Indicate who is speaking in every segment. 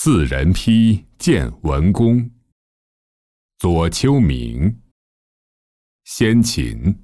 Speaker 1: 四人披见文公。左丘明。先秦。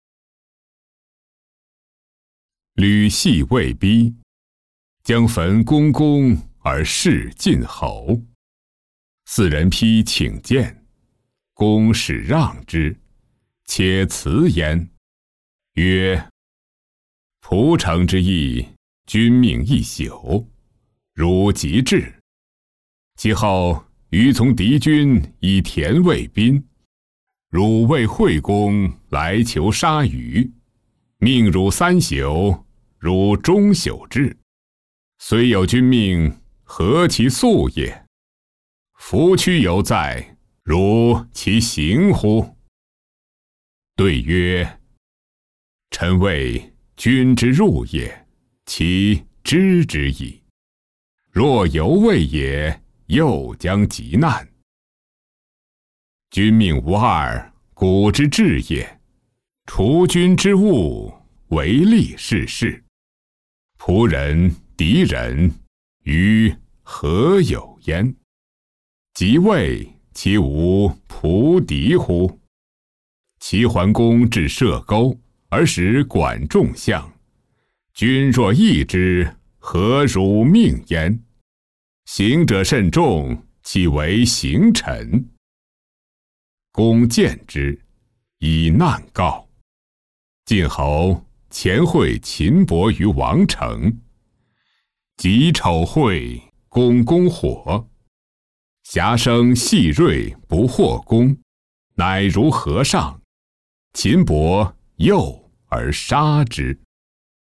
Speaker 1: 吕系未逼，将焚公公而弑晋侯。四人披请见，公使让之，且辞焉，曰：蒲城之役，君命一宿，汝即至。其后余从敌军以田卫宾，汝为惠公来求杀虞，命汝3宿，汝终宿至。虽有君命，何其速也！夫躯犹在，汝其行乎？对曰：臣谓君之入也，其知之矣。若犹未也，又将急难。君命无二，古之治也。除君之物，为利是事。仆人、敌人，于何有焉？即位，其无仆敌乎？齐桓公至射钩，而使管仲相。君若义之，何辱命焉？行者甚众，岂为行臣？公见之，以难告。晋侯前会秦伯于王城，己丑会，公攻火。遐生细锐不获公，乃如河上。秦伯诱而杀之。